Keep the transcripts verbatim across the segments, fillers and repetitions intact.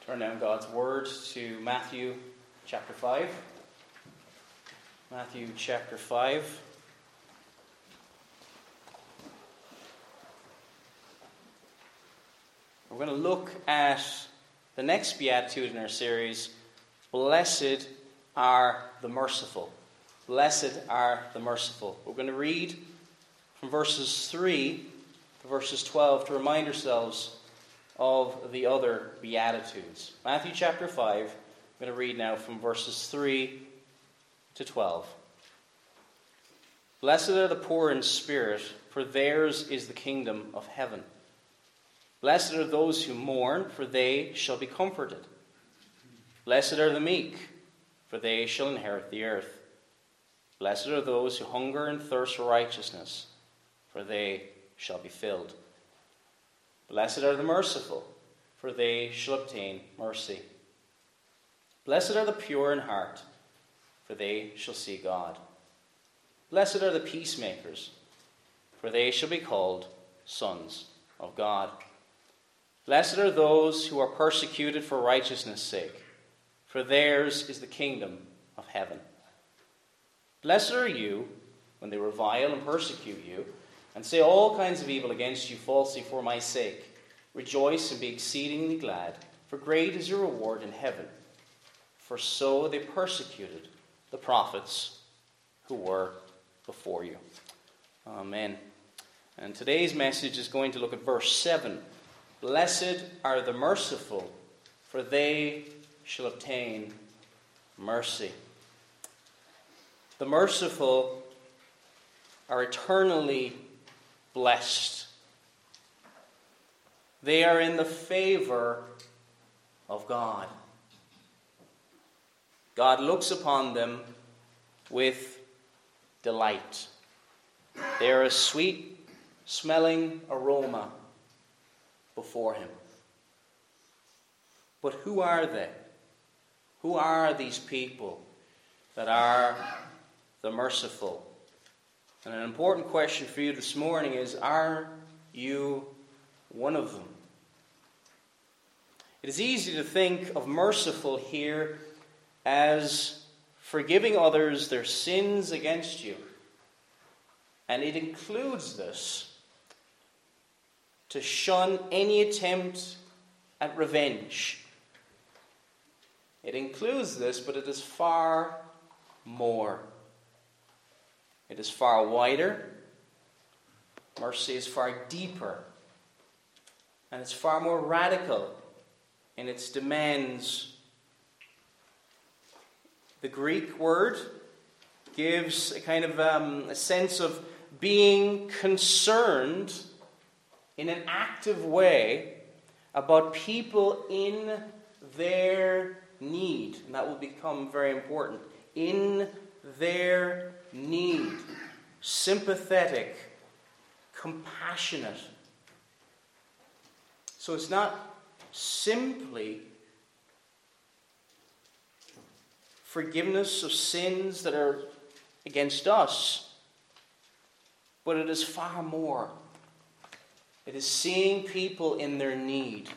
Turn now in God's Word to Matthew chapter five. Matthew chapter five. We're going to look at the next beatitude in our series, Blessed are the merciful. Blessed are the merciful. We're going to read from verses three to verses twelve to remind ourselves of the other Beatitudes. Matthew chapter five, I'm going to read now from verses three to twelve. Blessed are the poor in spirit, for theirs is the kingdom of heaven. Blessed are those who mourn, for they shall be comforted. Blessed are the meek, for they shall inherit the earth. Blessed are those who hunger and thirst for righteousness, for they shall be filled. Blessed are the merciful, for they shall obtain mercy. Blessed are the pure in heart, for they shall see God. Blessed are the peacemakers, for they shall be called sons of God. Blessed are those who are persecuted for righteousness' sake, for theirs is the kingdom of heaven. Blessed are you when they revile and persecute you, and say all kinds of evil against you falsely for my sake. Rejoice and be exceedingly glad, for great is your reward in heaven. For so they persecuted the prophets who were before you. Amen. And today's message is going to look at verse seven. Blessed are the merciful, for they shall obtain mercy. The merciful are eternally blessed. They are in the favor of God. God looks upon them with delight. They are a sweet smelling aroma before him. But who are they? Who are these people that are the merciful? And an important question for you this morning is, are you one of them? It is easy to think of merciful here as forgiving others their sins against you. And it includes this, to shun any attempt at revenge. It includes this, but it is far more. It is far wider. Mercy is far deeper. And it's far more radical in its demands. The Greek word gives a kind of um, a sense of being concerned in an active way about people in their need. And that will become very important. In their need. Sympathetic. Compassionate. So it's not simply forgiveness of sins that are against us, but it is far more. It is seeing people in their need.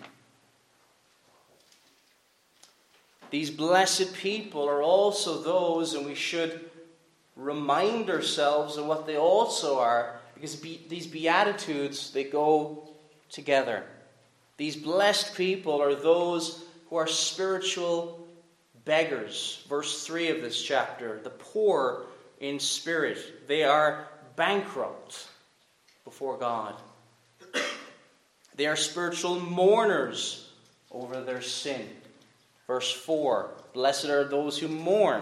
These blessed people are also those, and we should remind ourselves of what they also are, because be, these Beatitudes, they go together. These blessed people are those who are spiritual beggars. Verse three of this chapter, the poor in spirit. They are bankrupt before God. They are spiritual mourners over their sin. Verse four, blessed are those who mourn.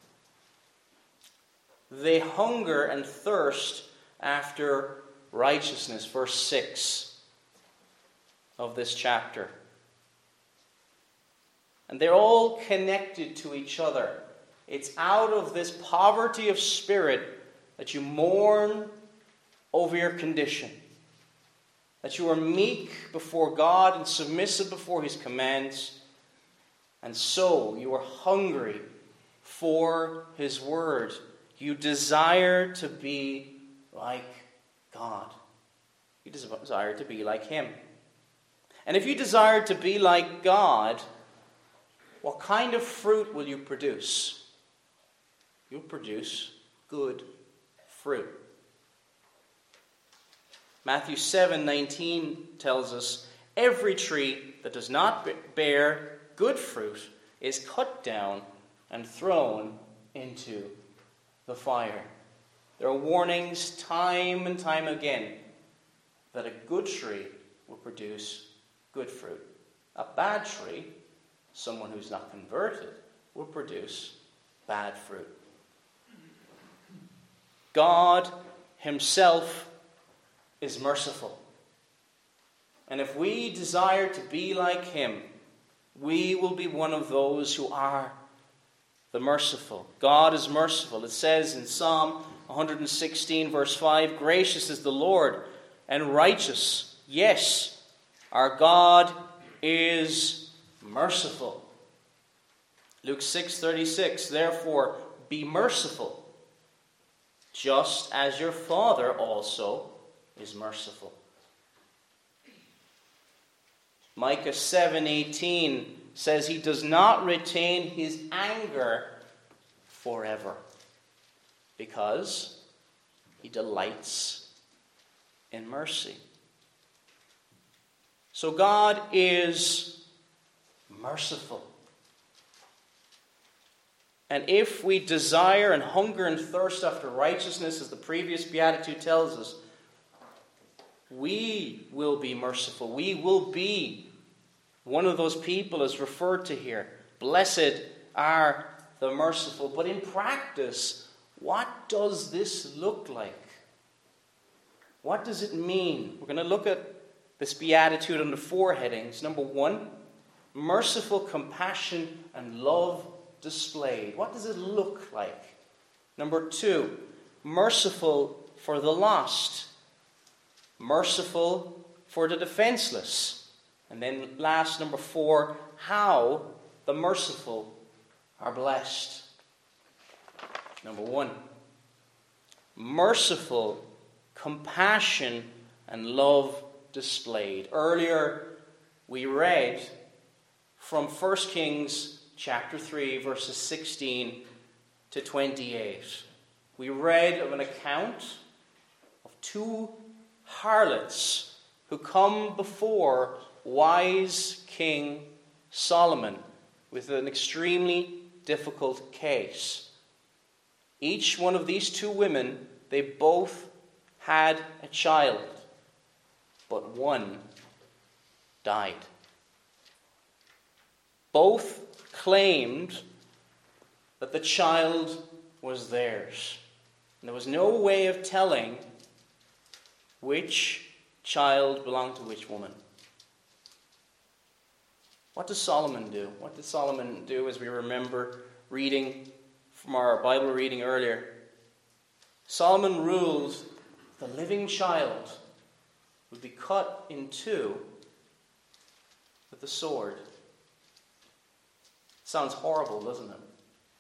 They hunger and thirst after righteousness. Verse six of this chapter. And they're all connected to each other. It's out of this poverty of spirit that you mourn over your condition. That you are meek before God and submissive before His commands. And so you are hungry for His word. You desire to be like God. You desire to be like Him. And if you desire to be like God, what kind of fruit will you produce? You'll produce good fruit. Matthew seven nineteen tells us, every tree that does not bear good fruit is cut down and thrown into the fire. There are warnings time and time again that a good tree will produce good fruit. A bad tree, someone who's not converted, will produce bad fruit. God himself is merciful. And if we desire to be like him, we will be one of those who are the merciful. God is merciful. It says in Psalm one sixteen, verse five, gracious is the Lord and righteous. Yes, our God is merciful. Luke six thirty-six, therefore be merciful, just as your Father also is merciful. Micah seven eighteen says he does not retain his anger forever because he delights in mercy. So God is merciful. And if we desire and hunger and thirst after righteousness, as the previous beatitude tells us, we will be merciful. We will be one of those people as referred to here. Blessed are the merciful. But in practice, what does this look like? What does it mean? We're going to look at this beatitude under four headings. Number one, merciful compassion and love displayed. What does it look like? Number two, merciful for the lost. Merciful for the defenseless. And then last, number four, how the merciful are blessed. Number one, merciful compassion and love displayed. Earlier we read from First Kings chapter three, verses sixteen to twenty-eight. We read of an account of two harlots who come before wise King Solomon with an extremely difficult case. Each one of these two women, they both had a child, but one died. Both claimed that the child was theirs. And there was no way of telling which child belonged to which woman. What does Solomon do? What did Solomon do as we remember reading from our Bible reading earlier? Solomon ruled the living child would be cut in two with the sword. Sounds horrible, doesn't it?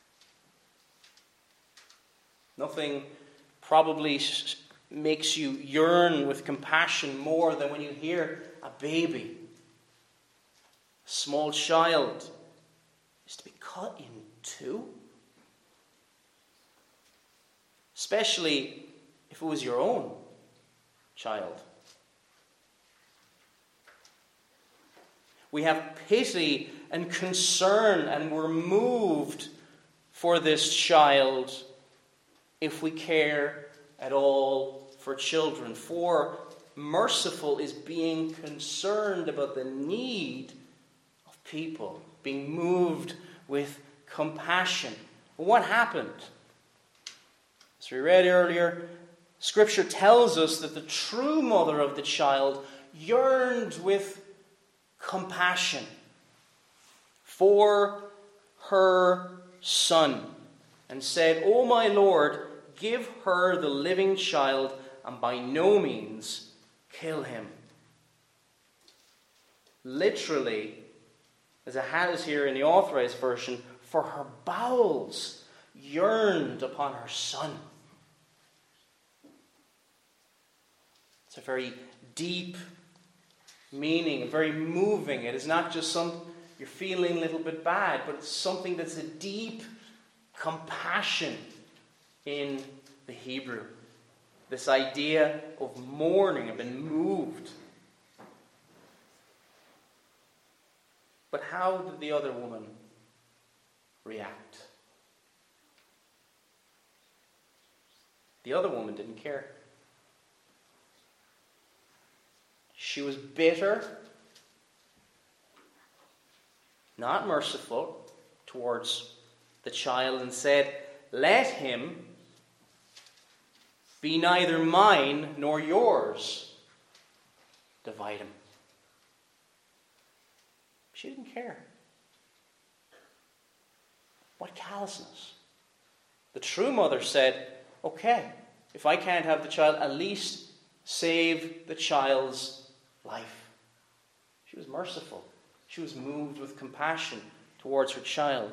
Nothing probably makes you yearn with compassion more than when you hear a baby, a small child, is to be cut in two. Especially if it was your own child. We have pity and concern, and we're moved for this child if we care at all for children. For merciful is being concerned about the need of people, being moved with compassion. What happened? As we read earlier, Scripture tells us that the true mother of the child yearned with compassion for her son and said, "O my Lord, give her the living child and by no means kill him." Literally, as it has here in the Authorized Version, for her bowels yearned upon her son. It's a very deep meaning, very moving. It is not just some you're feeling a little bit bad, but it's something that's a deep compassion in the Hebrew. This idea of mourning, of being moved. But how did the other woman react? The other woman didn't care. She was bitter, not merciful towards the child, and said, "Let him be neither mine nor yours. Divide him." She didn't care. What callousness. The true mother said, "Okay, if I can't have the child, at least save the child's life." She was merciful. She was moved with compassion towards her child.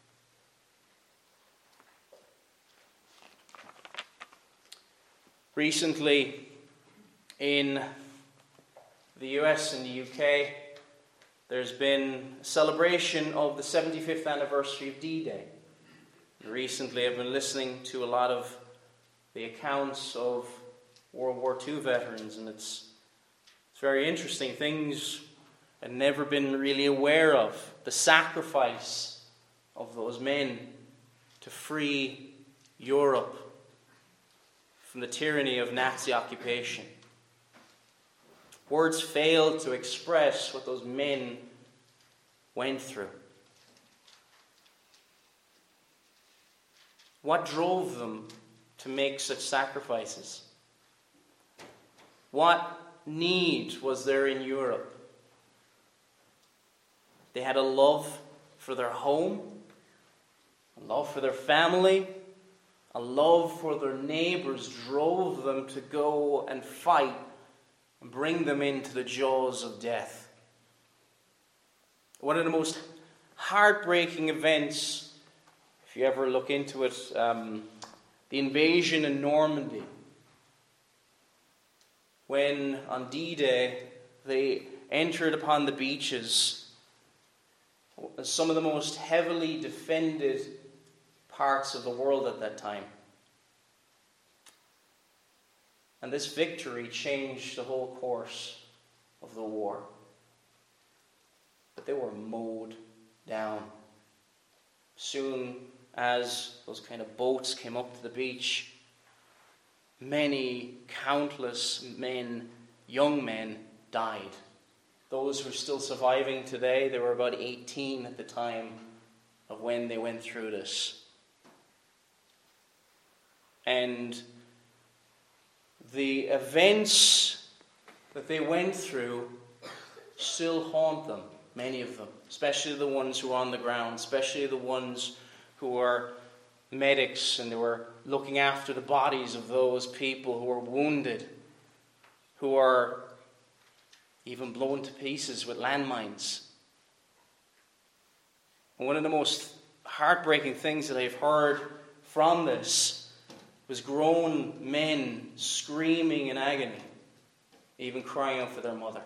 Recently, in the U S and the U K, there's been a celebration of the seventy-fifth anniversary of D-Day. Recently, I've been listening to a lot of the accounts of World War Two veterans, and it's it's very interesting. Things I'd never been really aware of. The sacrifice of those men to free Europe from the tyranny of Nazi occupation. Words fail to express what those men went through. What drove them to make such sacrifices? What need was there in Europe? They had a love for their home, a love for their family, a love for their neighbors drove them to go and fight and bring them into the jaws of death. One of the most heartbreaking events, if you ever look into it, um, the invasion in Normandy. When on D-Day they entered upon the beaches, some of the most heavily defended parts of the world at that time. And this victory changed the whole course of the war. But they were mowed down. Soon as those kind of boats came up to the beach, many, countless men, young men, died. Those who are still surviving today, they were about eighteen at the time of when they went through this. And the events that they went through still haunt them, many of them, especially the ones who are on the ground, especially the ones who are medics and they were looking after the bodies of those people who are wounded, who are even blown to pieces with landmines. And one of the most heartbreaking things that I've heard from this was grown men screaming in agony, even crying out for their mother.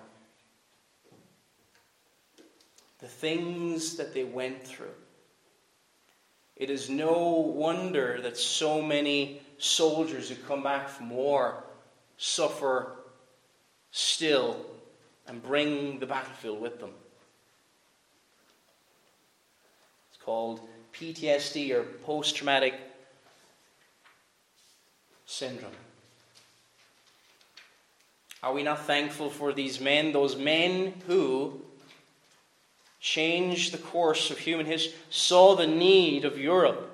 The things that they went through. It is no wonder that so many soldiers who come back from war suffer still and bring the battlefield with them. It's called P T S D, or post-traumatic syndrome. Are we not thankful for these men, those men who changed the course of human history, saw the need of Europe,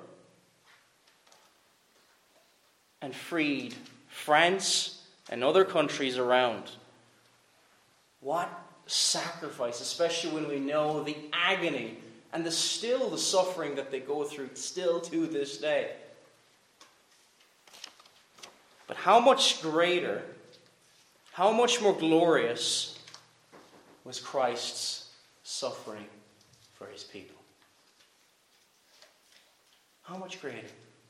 and freed France and other countries around? What sacrifice, especially when we know the agony and the still the suffering that they go through still to this day. But how much greater, how much more glorious was Christ's suffering for his people? How much greater?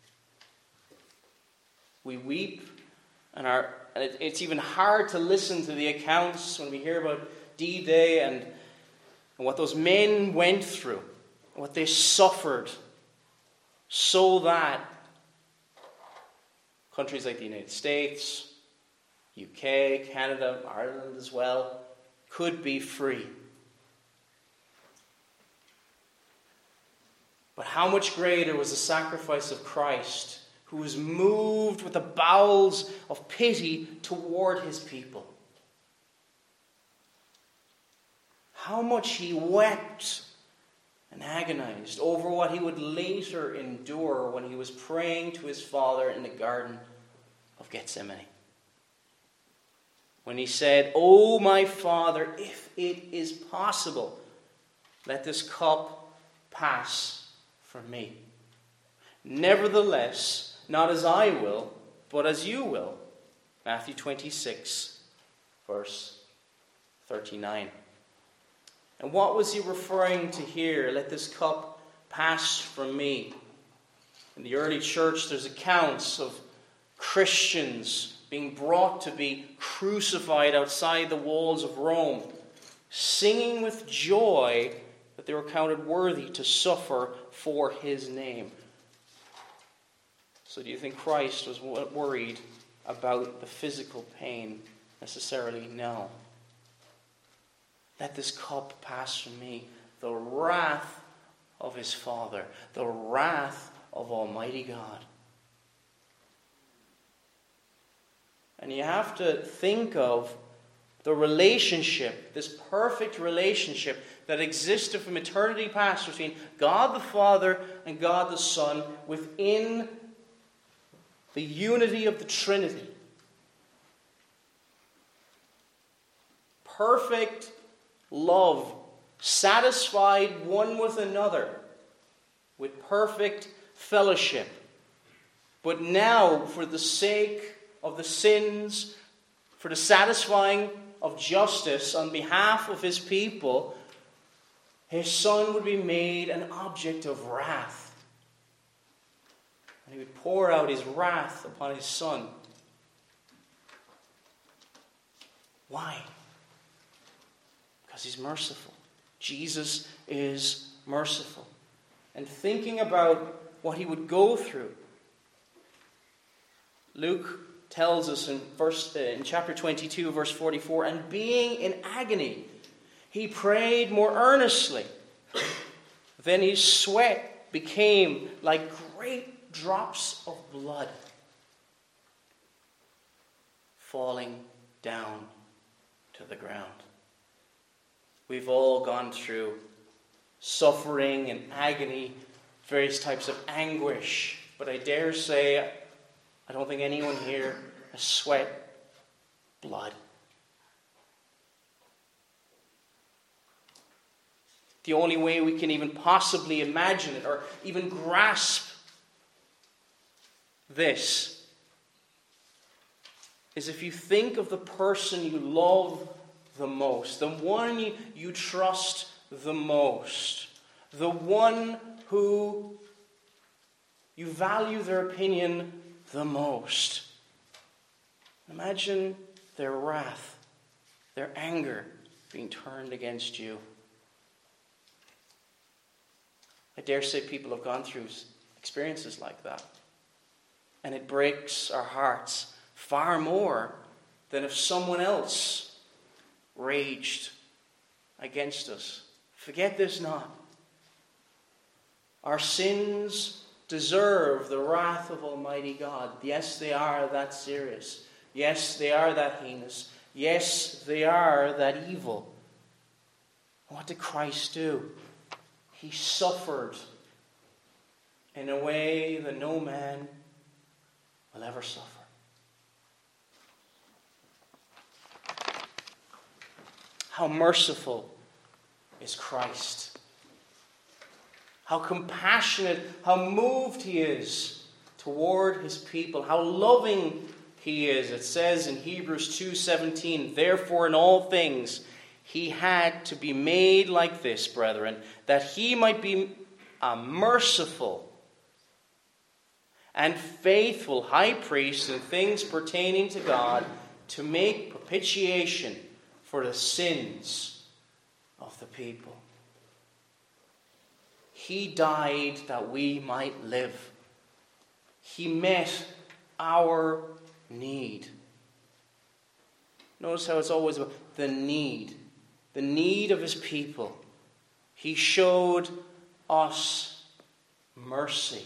We weep, and, our, and it, it's even hard to listen to the accounts when we hear about D-Day and and what those men went through, what they suffered, so that countries like the United States, U K, Canada, Ireland as well, could be free. But how much greater was the sacrifice of Christ, who was moved with the bowels of pity toward his people. How much he wept and agonized over what he would later endure when he was praying to his Father in the Garden of Gethsemane. When he said, "O my Father, if it is possible, let this cup pass from me. Nevertheless, not as I will, but as you will." Matthew twenty-six, verse thirty-nine. And what was he referring to here? Let this cup pass from me. In the early church, there's accounts of Christians being brought to be crucified outside the walls of Rome, singing with joy that they were counted worthy to suffer for his name. So do you think Christ was worried about the physical pain necessarily? No. Let this cup pass from me. The wrath of his Father, the wrath of Almighty God. And you have to think of the relationship, this perfect relationship that existed from eternity past between God the Father and God the Son within the unity of the Trinity. Perfect love, satisfied one with another with perfect fellowship. But now, for the sake of the sins, for the satisfying of justice on behalf of his people, his Son would be made an object of wrath. And he would pour out his wrath upon his Son. Why? Because he's merciful. Jesus is merciful. And thinking about what he would go through, Luke tells us in verse uh, in chapter twenty-two, verse forty-four, and being in agony, he prayed more earnestly. Then his sweat became like great drops of blood falling down to the ground. We've all gone through suffering and agony, various types of anguish, but I dare say I don't think anyone here has sweat blood. The only way we can even possibly imagine it or even grasp this is if you think of the person you love the most, the one you, you trust the most, the one who you value their opinion the most. Imagine their wrath, their anger being turned against you. I dare say people have gone through experiences like that. And it breaks our hearts far more than if someone else raged against us. Forget this not. Our sins deserve the wrath of Almighty God. Yes, they are that serious. Yes, they are that heinous. Yes, they are that evil. What did Christ do? He suffered in a way that no man will ever suffer. How merciful is Christ. How compassionate, how moved he is toward his people. How loving he is. It says in Hebrews two seventeen, therefore in all things he had to be made like this, brethren, that he might be a merciful and faithful high priest in things pertaining to God, to make propitiation for the sins of the people. He died that we might live. He met our need. Notice how it's always about the need. The need of his people. He showed us mercy.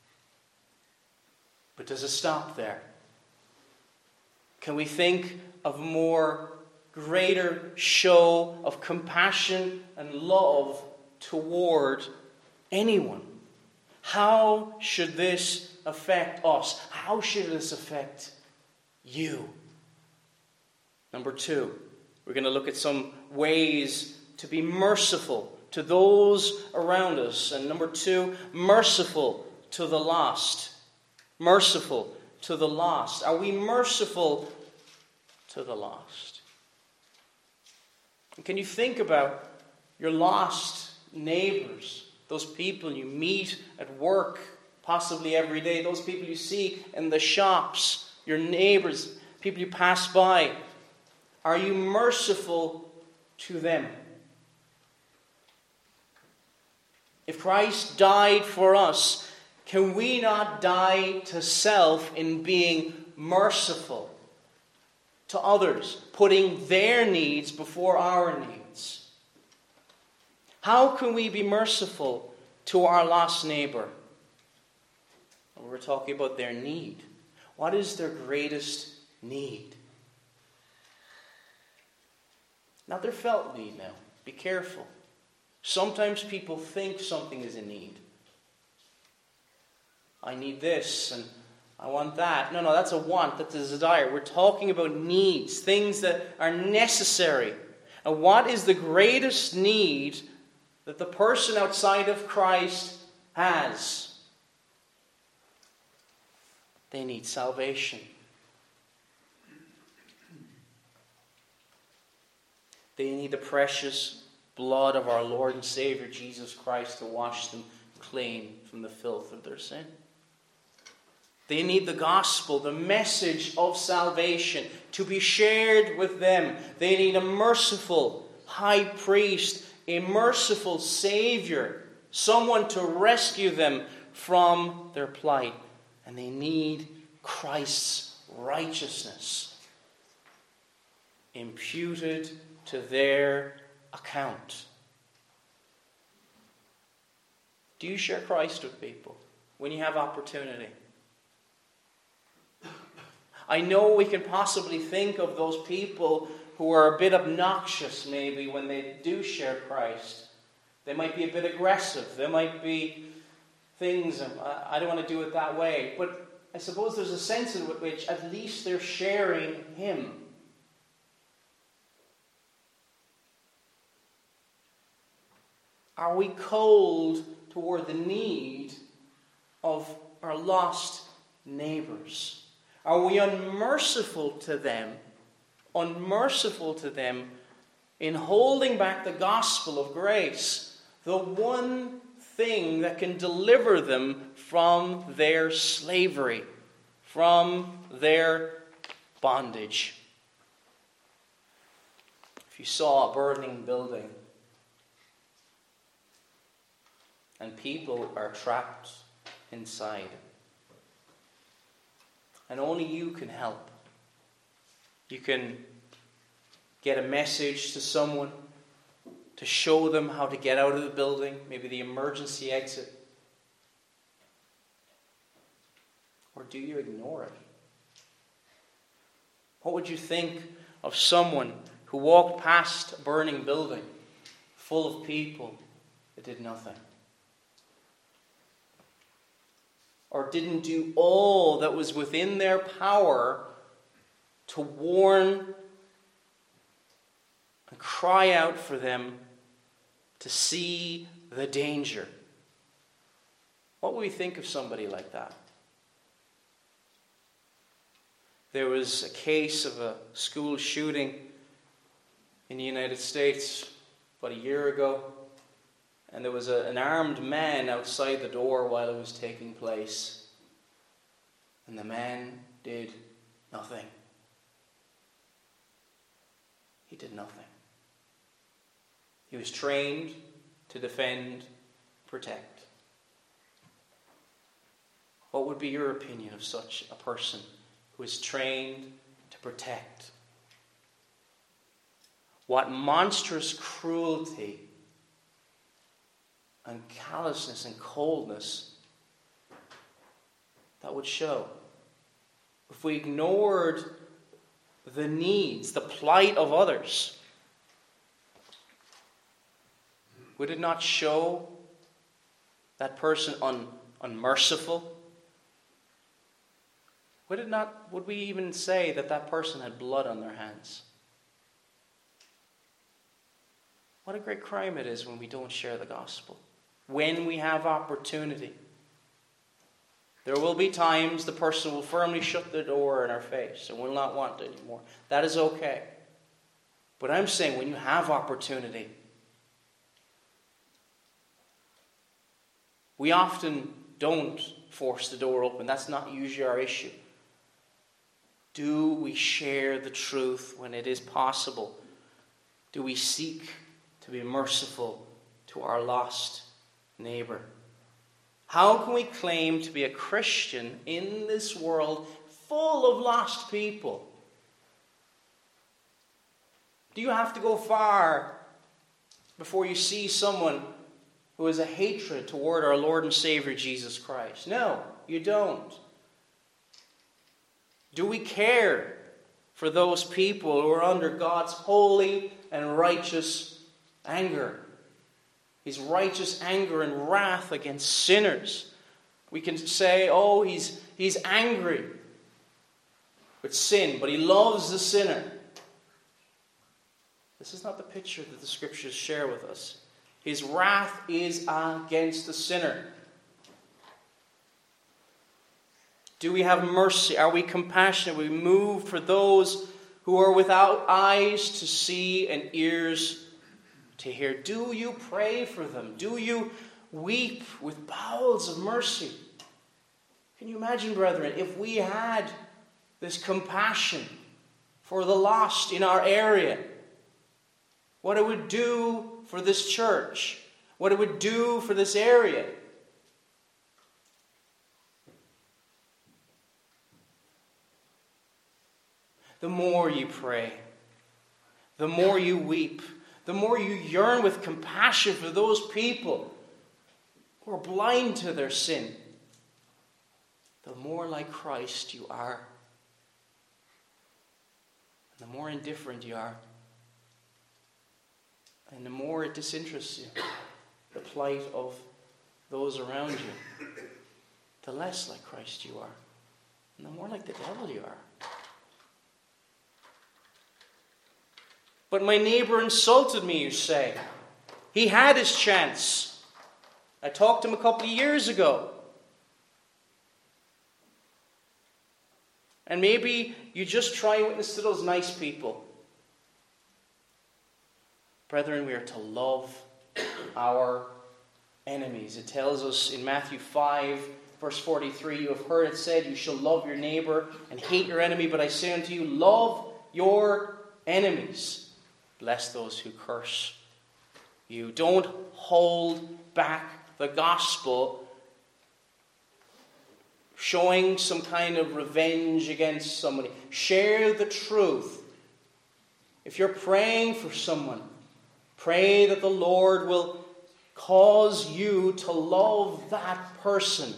But does it stop there? Can we think of more greater show of compassion and love toward anyone? How should this affect us? How should this affect you? Number two, we're going to look at some ways to be merciful to those around us. And number two, merciful to the lost. Merciful to the lost. Are we merciful to the lost? And can you think about your lost neighbors, those people you meet at work, possibly every day, those people you see in the shops, your neighbors, people you pass by? Are you merciful to them? If Christ died for us, can we not die to self in being merciful to others, putting their needs before our needs? How can we be merciful to our lost neighbor? We're talking about their need. What is their greatest need? Not their felt need now. Be careful. Sometimes people think something is a need. I need this and I want that. No, no, that's a want. That's a desire. We're talking about needs, things that are necessary. And what is the greatest need that the person outside of Christ has? They need salvation. They need the precious blood of our Lord and Savior Jesus Christ to wash them clean from the filth of their sin. They need the gospel, the message of salvation, to be shared with them. They need a merciful high priest, a merciful Savior, someone to rescue them from their plight. And they need Christ's righteousness imputed to their account. Do you share Christ with people when you have opportunity? I know we can possibly think of those people who are a bit obnoxious maybe when they do share Christ. They might be a bit aggressive. There might be things, I don't want to do it that way. But I suppose there's a sense in which at least they're sharing Him. Are we cold toward the need of our lost neighbors? Are we unmerciful to them, unmerciful to them in holding back the gospel of grace, the one thing that can deliver them from their slavery, from their bondage? If you saw a burning building and people are trapped inside, and only you can help. You can get a message to someone to show them how to get out of the building, maybe the emergency exit. Or do you ignore it? What would you think of someone who walked past a burning building full of people that did nothing? Or didn't do all that was within their power to warn and cry out for them to see the danger? What would we think of somebody like that? There was a case of a school shooting in the United States about a year ago. And there was a, an armed man outside the door while it was taking place. And the man did nothing. He did nothing. He was trained to defend protect. What would be your opinion of such a person who is trained to protect? What monstrous cruelty and callousness and coldness that would show. If we ignored the needs, the plight of others, would it not show that person un, unmerciful? Would it not, would we even say that that person had blood on their hands? What a great crime it is when we don't share the gospel. When we have opportunity. There will be times the person will firmly shut the door in our face and will not want it anymore. That is okay. But I'm saying when you have opportunity, we often don't force the door open. That's not usually our issue. Do we share the truth when it is possible? Do we seek to be merciful to our lost neighbor? How can we claim to be a Christian in this world full of lost people? Do you have to go far before you see someone who has a hatred toward our Lord and Savior Jesus Christ? No, you don't. Do we care for those people who are under God's holy and righteous anger? His righteous anger and wrath against sinners. We can say, oh, he's, he's angry with sin, but he loves the sinner. This is not the picture that the Scriptures share with us. His wrath is against the sinner. Do we have mercy? Are we compassionate? Are we moved for those who are without eyes to see and ears to hear? Do you pray for them? Do you weep with bowels of mercy? Can you imagine, brethren, if we had this compassion for the lost in our area, what it would do for this church, what it would do for this area? The more you pray, the more you weep, the more you yearn with compassion for those people who are blind to their sin, the more like Christ you are. And the more indifferent you are. And the more it disinterests you, the plight of those around you, the less like Christ you are. And the more like the devil you are. But my neighbor insulted me, you say. He had his chance. I talked to him a couple of years ago. And maybe you just try and witness to those nice people. Brethren, we are to love our enemies. It tells us in Matthew five, verse forty-three, you have heard it said, you shall love your neighbor and hate your enemy. But I say unto you, love your enemies. Bless those who curse you. Don't hold back the gospel, showing some kind of revenge against somebody. Share the truth. If you're praying for someone, pray that the Lord will cause you to love that person.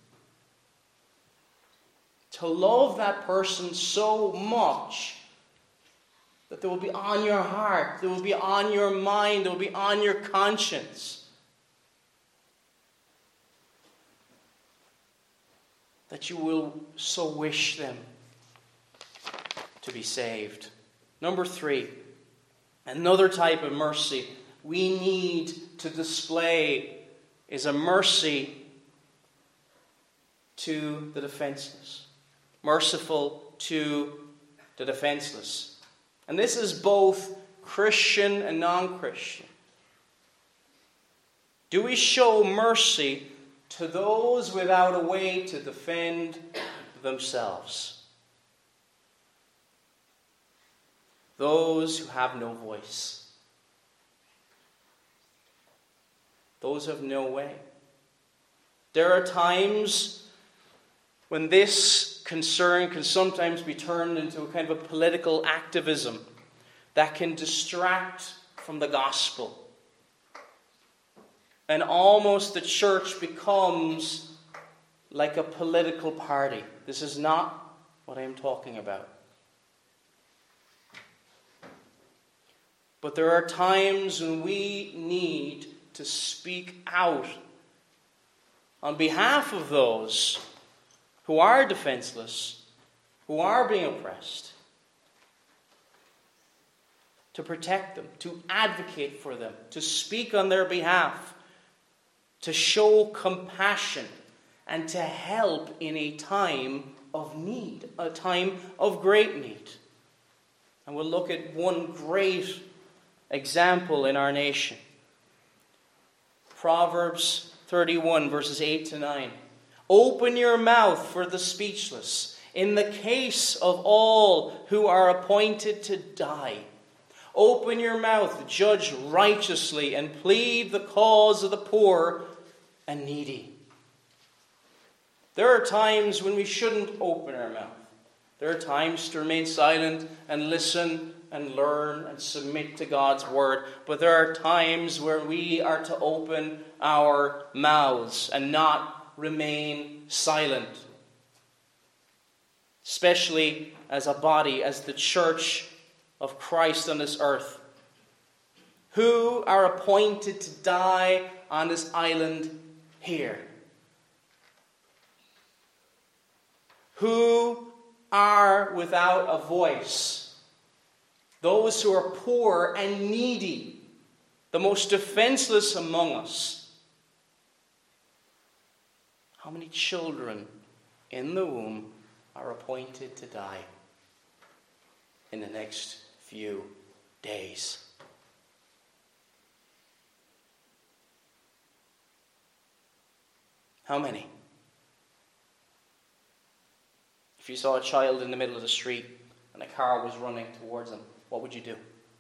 To love that person so much that they will be on your heart, they will be on your mind, they will be on your conscience. That you will so wish them to be saved. Number three, another type of mercy we need to display is a mercy to the defenseless. Merciful to the defenseless. And this is both Christian and non-Christian. Do we show mercy to those without a way to defend themselves? Those who have no voice. those have no way. There are times when this concern can sometimes be turned into a kind of a political activism that can distract from the gospel. And almost the church becomes like a political party. This is not what I am talking about. But there are times when we need to speak out on behalf of those who are defenseless, who are being oppressed, to protect them, to advocate for them, to speak on their behalf, to show compassion, and to help in a time of need, a time of great need. And we'll look at one great example in our nation. Proverbs thirty-one, verses eight to nine. Open your mouth for the speechless, in the case of all who are appointed to die. Open your mouth, judge righteously, and plead the cause of the poor and needy. There are times when we shouldn't open our mouth. There are times to remain silent and listen and learn and submit to God's word. But there are times where we are to open our mouths and not remain silent. Especially as a body, as the church of Christ on this earth, who are appointed to die on this island here. Who are without a voice. Those who are poor and needy, the most defenseless among us. How many children in the womb are appointed to die in the next few days? How many? If you saw a child in the middle of the street and a car was running towards them, what would you do?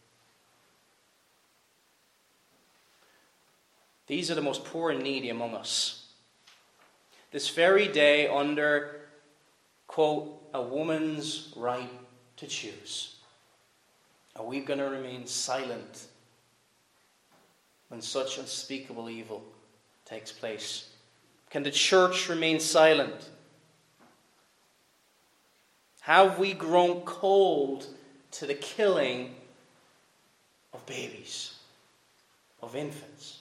These are the most poor and needy among us. This very day, under, quote, a woman's right to choose, are we going to remain silent when such unspeakable evil takes place? Can the church remain silent? Have we grown cold to the killing of babies, of infants?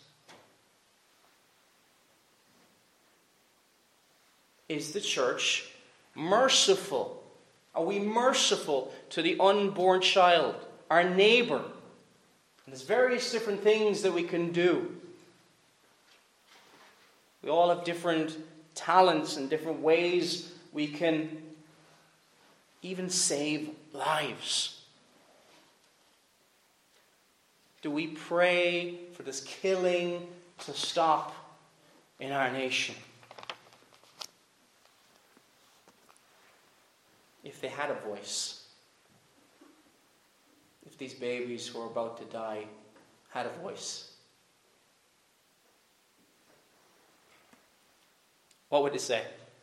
Is the church merciful? Are we merciful to the unborn child, our neighbor? And there's various different things that we can do. We all have different talents and different ways we can even save lives. Do we pray for this killing to stop in our nation? If they had a voice, if these babies who are about to die had a voice, what would it say?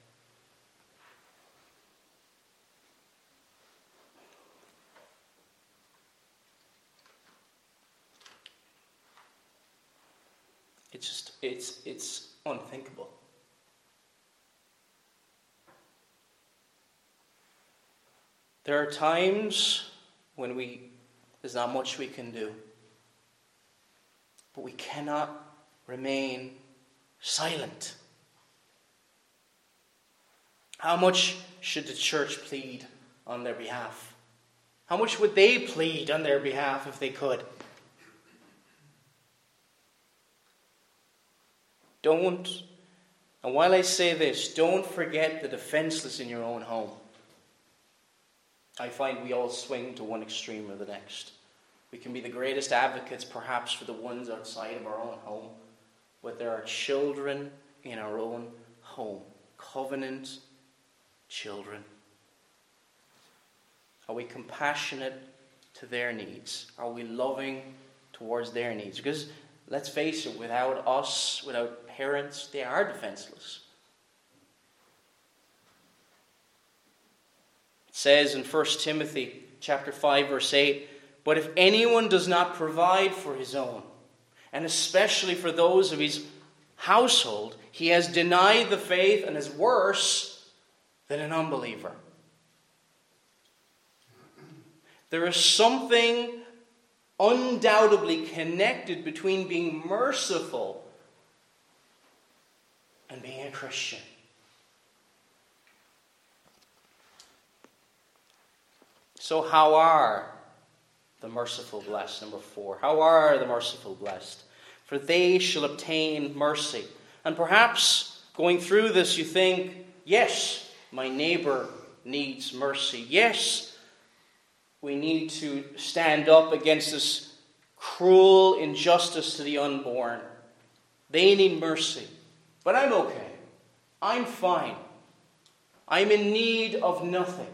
It's just, it's, it's unthinkable. There are times when we, there's not much we can do. But we cannot remain silent. How much should the church plead on their behalf? How much would they plead on their behalf if they could? Don't, and while I say this, don't forget the defenseless in your own home. I find we all swing to one extreme or the next. We can be the greatest advocates perhaps for the ones outside of our own home, but there are children in our own home. Covenant children. Are we compassionate to their needs? Are we loving towards their needs? Because let's face it, without us, without parents, they are defenseless. It says in First Timothy chapter five, verse eight, "But if anyone does not provide for his own, and especially for those of his household, he has denied the faith and is worse than an unbeliever." There is something undoubtedly connected between being merciful and being a Christian. So how are the merciful blessed? Number four. How are the merciful blessed? For they shall obtain mercy. And perhaps going through this you think, yes, my neighbor needs mercy. Yes, we need to stand up against this cruel injustice to the unborn. They need mercy. But I'm okay. I'm fine. I'm in need of nothing.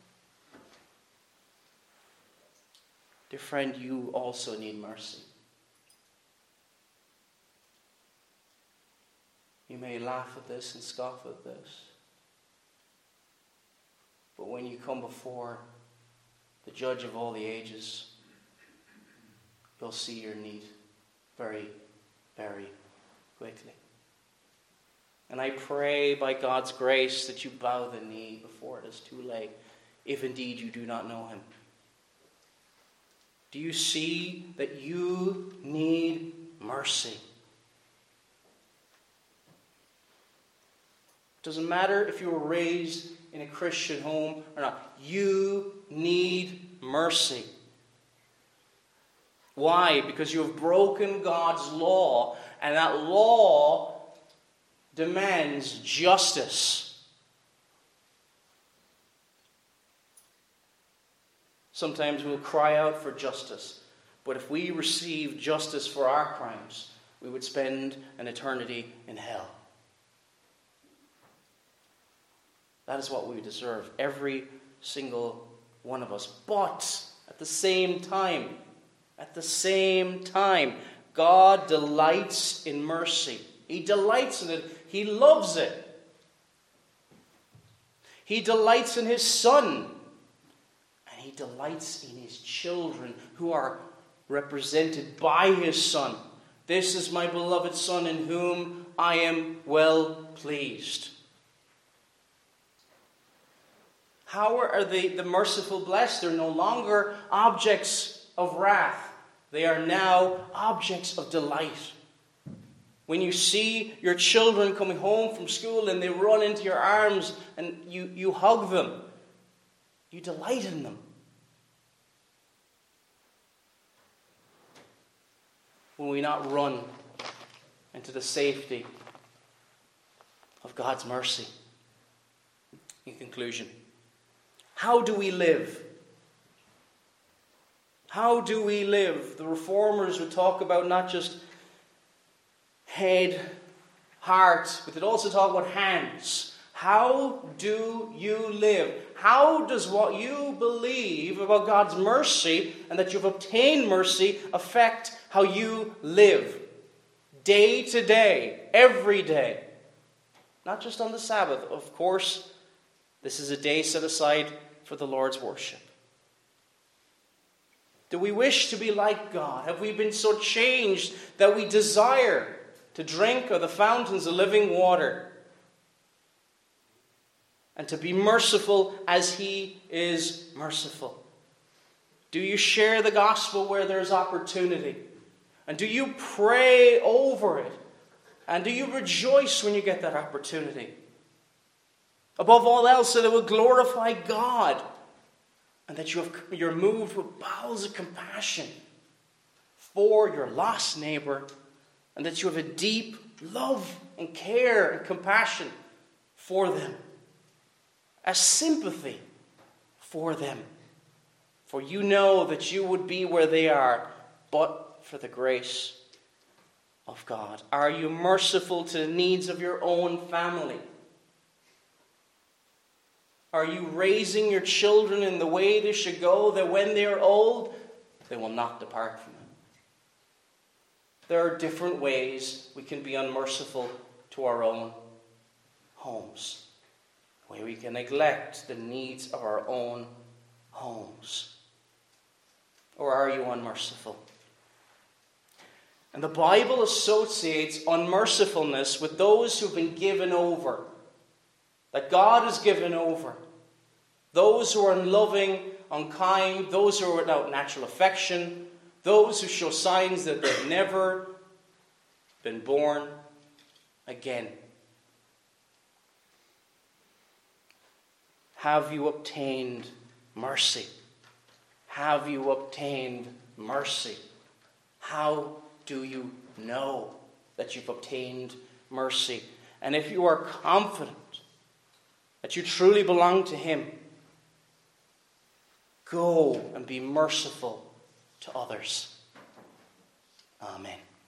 Dear friend, you also need mercy. You may laugh at this and scoff at this. But when you come before the judge of all the ages, you'll see your need very, very quickly. And I pray by God's grace that you bow the knee before it is too late, if indeed you do not know him. Do you see that you need mercy? It doesn't matter if you were raised in a Christian home or not. You need mercy. Why? Because you have broken God's law, and that law demands justice. Sometimes we'll cry out for justice, but if we receive justice for our crimes, we would spend an eternity in hell. That is what we deserve, every single one of us. But at the same time, at the same time, God delights in mercy. He delights in it. He loves it. He delights in his Son. And he delights in his children who are represented by his Son. This is my beloved Son in whom I am well pleased. How are they, the merciful blessed? They're no longer objects of wrath. They are now objects of delight. When you see your children coming home from school and they run into your arms and you, you hug them, you delight in them. Will we not run into the safety of God's mercy? In conclusion, how do we live? How do we live? The reformers would talk about not just head, heart, but they'd also talk about hands. How do you live? How does what you believe about God's mercy and that you've obtained mercy affect how you live? Day to day, every day. Not just on the Sabbath. Of course, this is a day set aside for the Lord's worship. Do we wish to be like God? Have we been so changed that we desire to drink of the fountains of living water and to be merciful as he is merciful? Do you share the gospel where there's opportunity? And do you pray over it? And do you rejoice when you get that opportunity? Above all else, that it will glorify God and that you have, you're moved with bowels of compassion for your lost neighbor and that you have a deep love and care and compassion for them, a sympathy for them. For you know that you would be where they are but for the grace of God. Are you merciful to the needs of your own family? Are you raising your children in the way they should go, that when they are old, they will not depart from it? there are different ways we can be unmerciful to our own homes, where we can neglect the needs of our own homes. Or are you unmerciful? And the Bible associates unmercifulness with those who've been given over, that God has given over. Those who are unloving, unkind, those who are without natural affection, those who show signs that they've never been born again. Have you obtained mercy? Have you obtained mercy? How do you know that you've obtained mercy? And if you are confident that you truly belong to Him, go and be merciful to others. Amen.